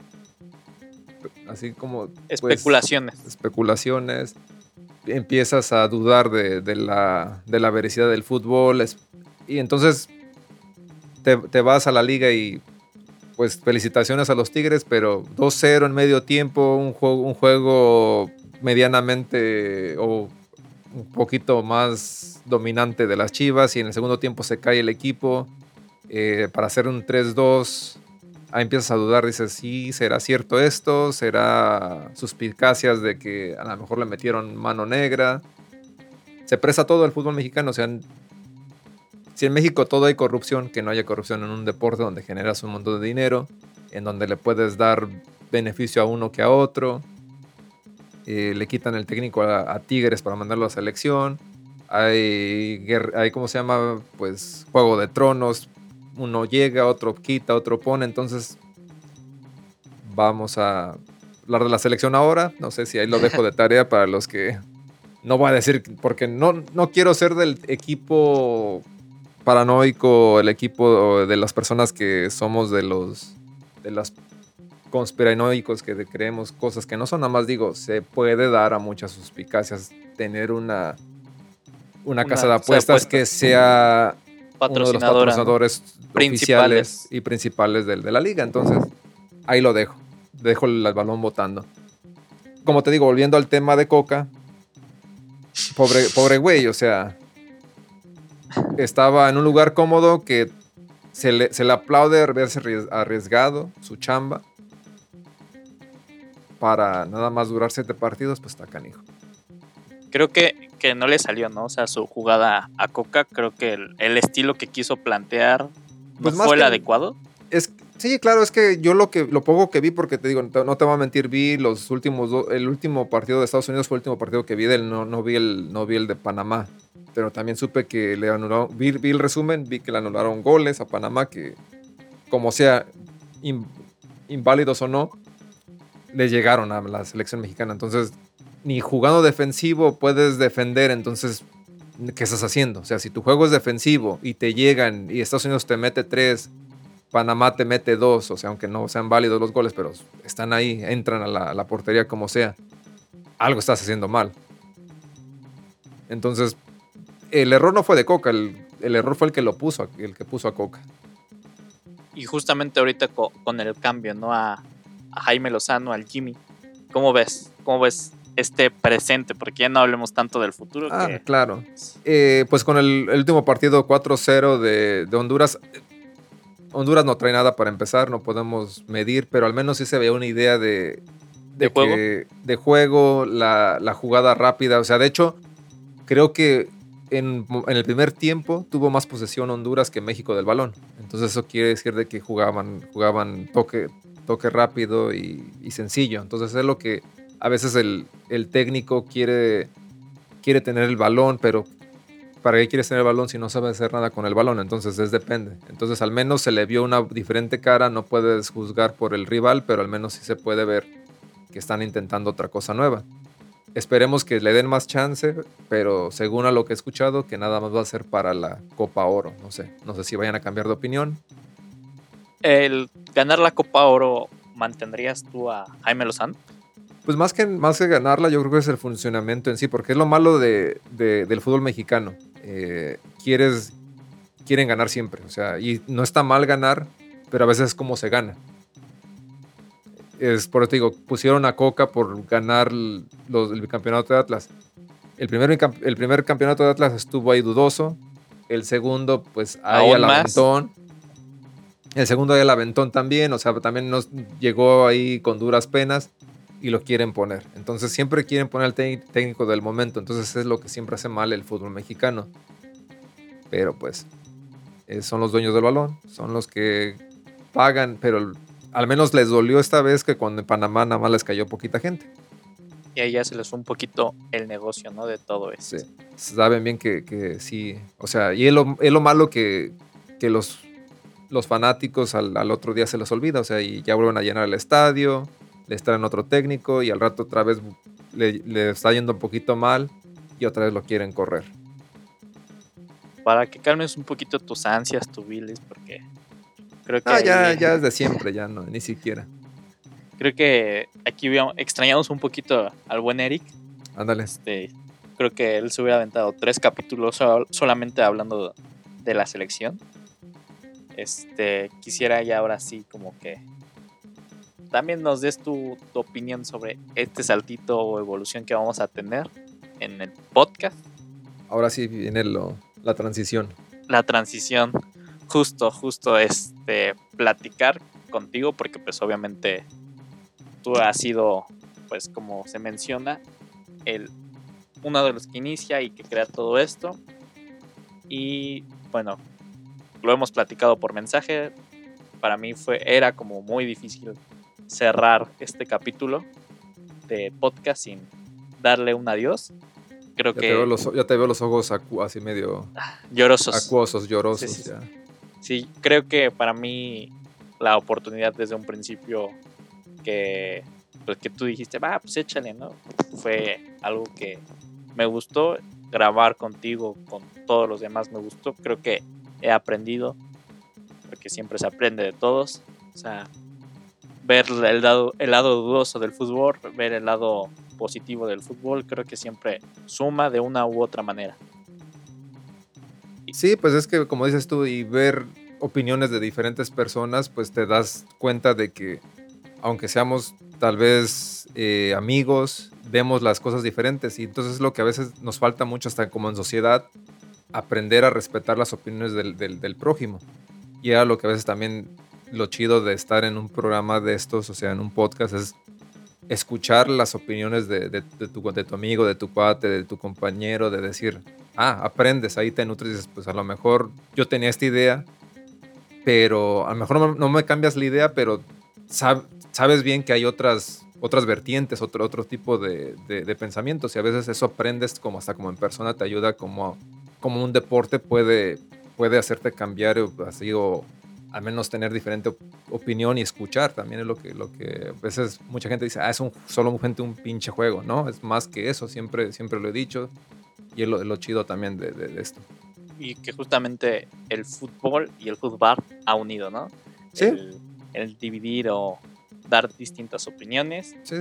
así como... especulaciones. Pues, especulaciones. Empiezas a dudar de la veracidad del fútbol. Y entonces te vas a la liga y pues felicitaciones a los Tigres, pero 2-0 en medio tiempo, un juego medianamente o un poquito más dominante de las Chivas, y en el segundo tiempo se cae el equipo para hacer un 3-2. Ahí empiezas a dudar, dices, sí, ¿será cierto esto? ¿Será suspicacias de que a lo mejor le metieron mano negra? Se presta todo el fútbol mexicano, o sea, si en México todo hay corrupción, que no haya corrupción en un deporte donde generas un montón de dinero, en donde le puedes dar beneficio a uno que a otro. Le quitan el técnico a Tigres para mandarlo a selección. Hay ¿cómo se llama? Pues Juego de Tronos. Uno llega, otro quita, otro pone. Entonces vamos a hablar de la selección ahora. No sé si ahí lo dejo de tarea para los que... No voy a decir, porque no quiero ser del equipo paranoico, el equipo de las personas que somos de los conspiranoicos, que creemos cosas que no son. Nada más digo, se puede dar a muchas suspicacias tener una casa de apuestas que sea uno de los patrocinadores, ¿no?, oficiales y principales de la liga. Entonces ahí lo dejo el balón botando. Como te digo, volviendo al tema de Coca, pobre güey, o sea, estaba en un lugar cómodo que se le aplaude haberse arriesgado su chamba para nada más durar 7 partidos, pues está canijo. Creo que no le salió, ¿no? O sea, su jugada a Coca, creo que el estilo que quiso plantear no fue el adecuado. Sí, claro, es que yo lo poco que vi, porque te digo, no te voy a mentir, vi los últimos el último partido de Estados Unidos fue el último partido que vi no vi el de Panamá, pero también supe que le anularon, vi el resumen, vi que le anularon goles a Panamá, que como sea, inválidos o no, le llegaron a la selección mexicana. Entonces, ni jugando defensivo puedes defender. Entonces, ¿qué estás haciendo? O sea, si tu juego es defensivo y te llegan y Estados Unidos te mete 3, Panamá te mete 2, o sea, aunque no sean válidos los goles, pero están ahí, entran a la portería como sea, algo estás haciendo mal. Entonces, el error no fue de Coca, el error fue el que puso a Coca. Y justamente ahorita con el cambio, ¿no? A Jaime Lozano, al Jimmy, ¿cómo ves este presente? Porque ya no hablemos tanto del futuro. Claro. Pues con el último partido 4-0 de Honduras. Honduras no trae nada para empezar, no podemos medir, pero al menos sí se veía una idea de juego, la jugada rápida. O sea, de hecho, creo que en el primer tiempo tuvo más posesión Honduras que México del balón. Entonces eso quiere decir de que jugaban toque rápido y sencillo. Entonces es lo que a veces el técnico quiere tener el balón, pero ¿para qué quieres tener el balón si no sabes hacer nada con el balón? Entonces depende. Entonces al menos se le vio una diferente cara. No puedes juzgar por el rival, pero al menos sí se puede ver que están intentando otra cosa nueva. esperemos que le den más chance, pero según a lo que he escuchado, que nada más va a ser para la Copa Oro. No sé si vayan a cambiar de opinión. El ganar la Copa Oro, ¿mantendrías tú a Jaime Lozano? Pues más que ganarla, yo creo que es el funcionamiento en sí, porque es lo malo del fútbol mexicano. Quieren ganar siempre, o sea, y no está mal ganar, pero a veces es como se gana. Es por eso te digo, pusieron a Coca por ganar el campeonato de Atlas. El primer campeonato de Atlas estuvo ahí dudoso. El segundo, pues ahí al aventón. El segundo ahí al aventón también, o sea, también nos llegó ahí con duras penas y lo quieren poner. Entonces siempre quieren poner al técnico del momento. Entonces es lo que siempre hace mal el fútbol mexicano. Pero pues son los dueños del balón, son los que pagan, pero al menos les dolió esta vez que cuando en Panamá nada más les cayó poquita gente. Y ahí ya se les fue un poquito el negocio, ¿no? De todo esto. Sí. Saben bien que sí. O sea, y es lo malo que los fanáticos al otro día se les olvida. O sea, y ya vuelven a llenar el estadio, les traen otro técnico y al rato otra vez le está yendo un poquito mal y otra vez lo quieren correr. Para que calmes un poquito tus ansias, tu bilis, porque creo que ya es de siempre, ya no, ni siquiera. Creo que aquí extrañamos un poquito al buen Eric. Ándale. Creo que él se hubiera aventado 3 capítulos solamente hablando de la selección. Quisiera ya ahora sí como que también nos des tu opinión sobre este saltito o evolución que vamos a tener en el podcast. Ahora sí viene la transición. La transición, justo platicar contigo, porque pues obviamente tú has sido, pues como se menciona, uno de los que inicia y que crea todo esto. Y bueno, lo hemos platicado por mensaje. Para mí era como muy difícil cerrar este capítulo de podcast sin darle un adiós. Creo que ya te veo los ojos así medio llorosos. Acuosos, llorosos. Sí. Ya. Sí, creo que para mí la oportunidad desde un principio que tú dijiste, pues échale, ¿no? Fue algo que me gustó. Grabar contigo, con todos los demás me gustó. Creo que he aprendido, porque siempre se aprende de todos. O sea, ver el lado dudoso del fútbol, ver el lado positivo del fútbol, creo que siempre suma de una u otra manera. Sí, pues es que como dices tú, y ver opiniones de diferentes personas, pues te das cuenta de que aunque seamos tal vez amigos, vemos las cosas diferentes, y entonces es lo que a veces nos falta mucho hasta como en sociedad, aprender a respetar las opiniones del prójimo. Y era lo que a veces también lo chido de estar en un programa de estos, o sea, en un podcast, es escuchar las opiniones de tu amigo, de tu cuate, de tu compañero, de decir, aprendes, ahí te nutres y dices, pues a lo mejor yo tenía esta idea, pero a lo mejor no me cambias la idea, pero sabes bien que hay otras vertientes, otro tipo de pensamientos, y a veces eso aprendes hasta como en persona, te ayuda como un deporte puede hacerte cambiar así, o al menos tener diferente opinión y escuchar. También es lo que a veces mucha gente dice, es solamente un pinche juego, ¿no? Es más que eso, siempre lo he dicho, y es lo chido también de esto. Y que justamente el fútbol y el fútbol ha unido, ¿no? Sí. El dividir o dar distintas opiniones. Sí.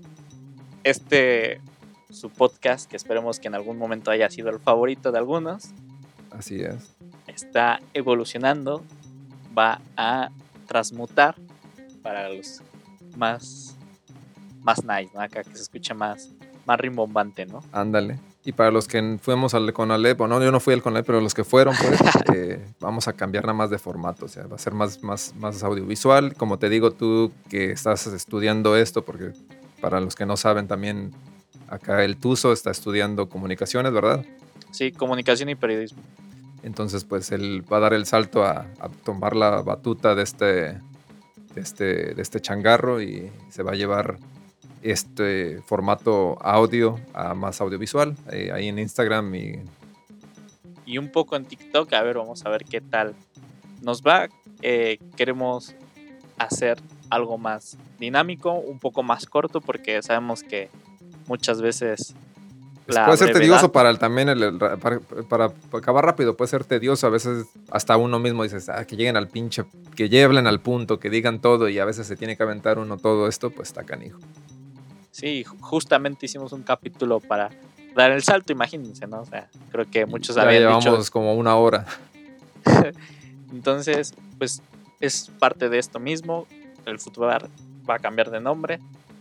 Su podcast, que esperemos que en algún momento haya sido el favorito de algunos. Así es. Está evolucionando, va a transmutar para los más nice, ¿no? Acá que se escucha más rimbombante, ¿no? Ándale. Y para los que fuimos al Conalep, yo no fui al Conalep, pero los que fueron, pues, vamos a cambiar nada más de formato, o sea, va a ser más audiovisual. Como te digo, tú que estás estudiando esto, porque para los que no saben también, acá el Tuzo está estudiando comunicaciones, ¿verdad? Sí, comunicación y periodismo. Entonces, pues, él va a dar el salto a tomar la batuta de este changarro, y se va a llevar este formato audio a más audiovisual, ahí en Instagram y un poco en TikTok. A ver, vamos a ver qué tal nos va. Queremos hacer algo más dinámico, un poco más corto, porque sabemos que muchas veces Pues la puede ser brevedad. tedioso para para acabar rápido, puede ser tedioso. A veces hasta uno mismo dices, que lleguen al pinche, que lleven al punto, que digan todo y a veces se tiene que aventar uno todo esto, pues está canijo. Sí, justamente hicimos un capítulo para dar el salto, imagínense, ¿no? O sea, creo que muchos Ya habían llevamos dicho. como 1 hora. Entonces, pues es parte de esto mismo. El fútbol va a cambiar de nombre.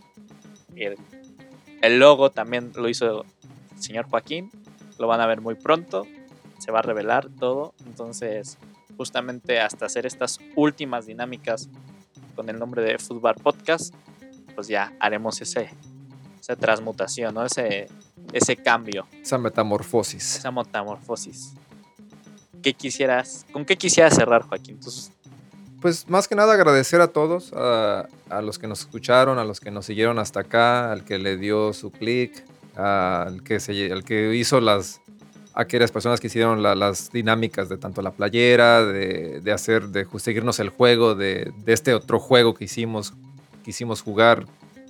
El logo también lo hizo el señor Joaquín. Lo van a ver muy pronto. Se va a revelar todo. Entonces, justamente hasta hacer estas últimas dinámicas con el nombre de Fútbol Podcast, pues ya haremos esa transmutación, ¿no? Ese cambio, Esa metamorfosis. esa metamorfosis. ¿Con qué quisieras cerrar, Joaquín? Entonces, Pues más que nada agradecer a todos, a los que nos escucharon, a los que nos siguieron hasta acá, al que le dio su clic, al que hizo aquellas personas que hicieron las dinámicas de tanto la playera, de seguirnos el juego, de este otro juego que quisimos jugar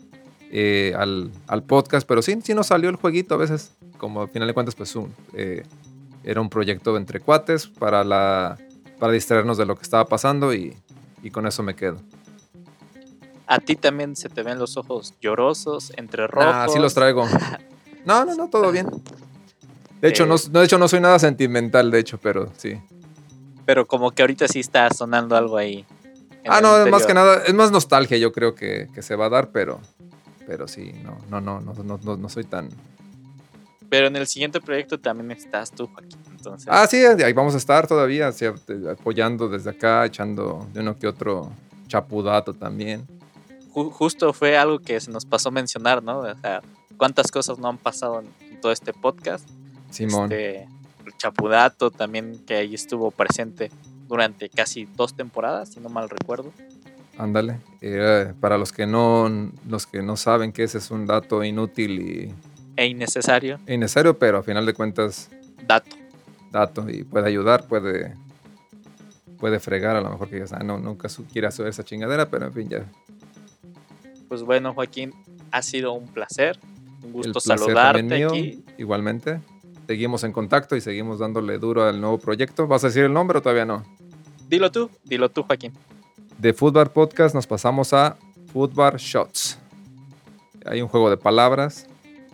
al podcast, pero sí nos salió el jueguito a veces, como al final de cuentas pues era un proyecto entre cuates para distraernos de lo que estaba pasando y con eso me quedo. a ti también se te ven los ojos llorosos, entre rojos. Sí los traigo. No, todo bien. De hecho, no soy nada sentimental, de hecho, pero sí. Pero como que ahorita sí está sonando algo ahí. No, más que nada, es más nostalgia, yo creo que se va a dar, pero sí, no soy tan... Pero en el siguiente proyecto también estás tú, Joaquín. Entonces, sí, ahí vamos a estar todavía, sí, apoyando desde acá, echando de uno que otro chapudato también. Justo fue algo que se nos pasó mencionar, ¿no? O sea, cuántas cosas no han pasado en todo este podcast. Simón. El chapudato también, que ahí estuvo presente durante casi 2 temporadas, si no mal recuerdo. Ándale. Para los que no saben que ese es un dato inútil E innecesario. pero a final de cuentas dato y puede ayudar, puede fregar, a lo mejor que digas, nunca quiere hacer esa chingadera, pero en fin, ya. Pues bueno, Joaquín, ha sido un placer, un gusto El placer saludarte también mío, aquí. Igualmente. Seguimos en contacto y seguimos dándole duro al nuevo proyecto. ¿Vas a decir el nombre o todavía no? Dilo tú, Joaquín. De Football Podcast nos pasamos a Football Shots. Hay un juego de palabras.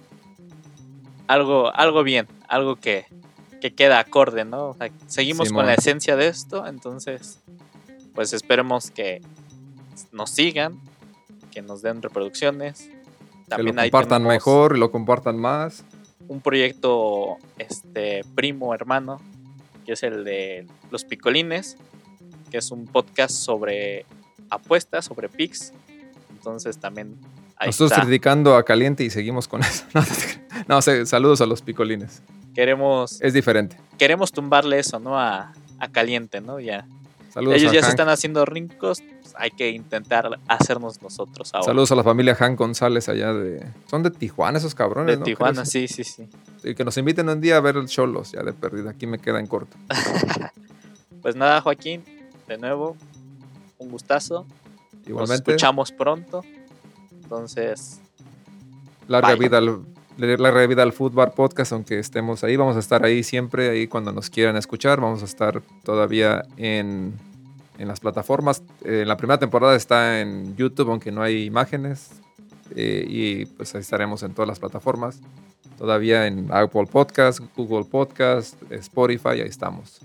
Algo bien, algo que queda acorde, ¿no? O sea, seguimos Simón. con la esencia de esto, entonces pues esperemos que nos sigan, que nos den reproducciones. También que lo compartan ahí mejor y lo compartan más. un proyecto primo hermano, que es el de Los Picolines, que es un podcast sobre apuestas, sobre picks. Entonces también ahí Nosotros está. criticando a Caliente y seguimos con eso. Saludos a los picolines. Es diferente. Queremos tumbarle eso, ¿no? A Caliente, ¿no? Ya. Saludos Ellos a ya Hank. se están haciendo rincos, pues hay que intentar hacernos nosotros ahora. Saludos a la familia Han González allá son de Tijuana esos cabrones, De ¿no? Tijuana, Creo, sí. Y que nos inviten un día a ver el Cholos, ya de perdida. Aquí me queda en corto. Pues nada, Joaquín, de nuevo, un gustazo. Igualmente. Nos escuchamos pronto. Entonces, Larga bye. vida al Fútbol Podcast, aunque estemos ahí. Vamos a estar ahí siempre, ahí cuando nos quieran escuchar. Vamos a estar todavía en las plataformas. La primera temporada está en YouTube, aunque no hay imágenes. Y pues ahí estaremos en todas las plataformas. Todavía en Apple Podcast, Google Podcast, Spotify, ahí estamos.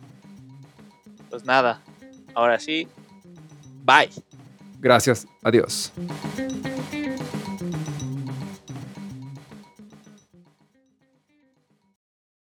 Pues nada, ahora sí, bye. Gracias, adiós.